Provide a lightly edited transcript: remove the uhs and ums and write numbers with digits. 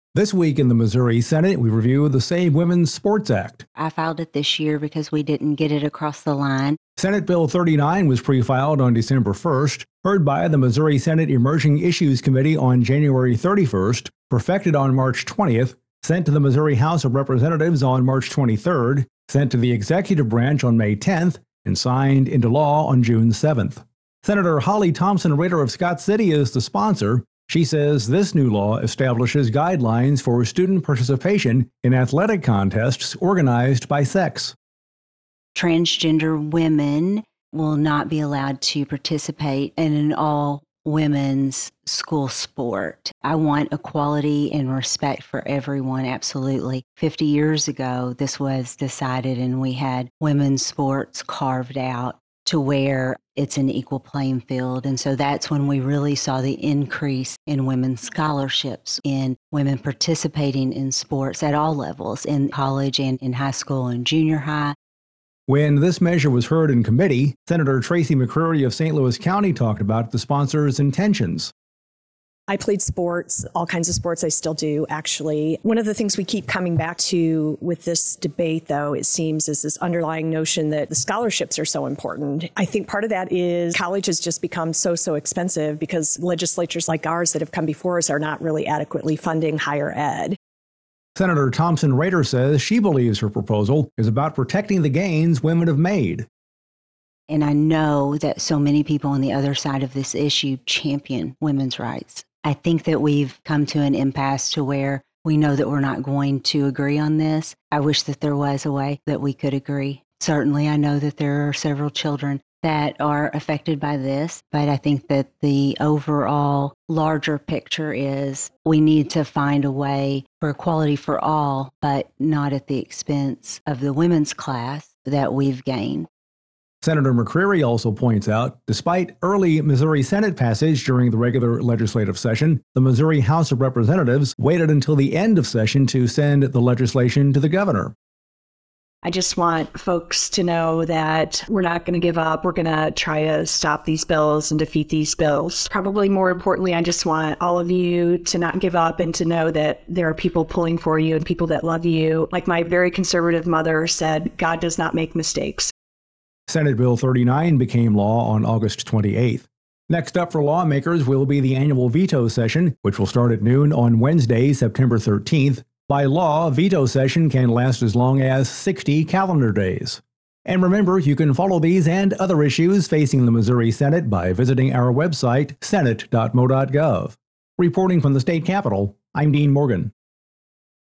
This week in the Missouri Senate, we review the Save Women's Sports Act. I filed it this year because we didn't get it across the line. Senate Bill 39 was pre-filed on December 1st, heard by the Missouri Senate Emerging Issues Committee on January 31st, perfected on March 20th, sent to the Missouri House of Representatives on March 23rd, sent to the executive branch on May 10th, and signed into law on June 7th. Senator Holly Thompson Rader of Scott City is the sponsor. She says this new law establishes guidelines for student participation in athletic contests organized by sex. Transgender women will not be allowed to participate in an all-women's school sport. I want equality and respect for everyone, absolutely. 50 years ago, this was decided, and we had women's sports carved out to where it's an equal playing field. And so that's when we really saw the increase in women's scholarships, in women participating in sports at all levels, in college and in high school and junior high. When this measure was heard in committee, Senator Tracy McCreary of St. Louis County talked about the sponsor's intentions. I played sports, all kinds of sports. I still do, actually. One of the things we keep coming back to with this debate, though, it seems, is this underlying notion that the scholarships are so important. I think part of that is college has just become so expensive because legislatures like ours that have come before us are not really adequately funding higher ed. Senator Thompson Rader says she believes her proposal is about protecting the gains women have made. And I know that so many people on the other side of this issue champion women's rights. I think that we've come to an impasse to where we know that we're not going to agree on this. I wish that there was a way that we could agree. Certainly, I know that there are several children that are affected by this, but I think that the overall larger picture is we need to find a way for equality for all, but not at the expense of the women's class that we've gained. Senator McCreary also points out, despite early Missouri Senate passage during the regular legislative session, the Missouri House of Representatives waited until the end of session to send the legislation to the governor. I just want folks to know that we're not going to give up. We're going to try to stop these bills and defeat these bills. Probably more importantly, I just want all of you to not give up and to know that there are people pulling for you and people that love you. Like my very conservative mother said, God does not make mistakes. Senate Bill 39 became law on August 28th. Next up for lawmakers will be the annual veto session, which will start at noon on Wednesday, September 13th. By law, a veto session can last as long as 60 calendar days. And remember, you can follow these and other issues facing the Missouri Senate by visiting our website, senate.mo.gov. Reporting from the state capitol, I'm Dean Morgan.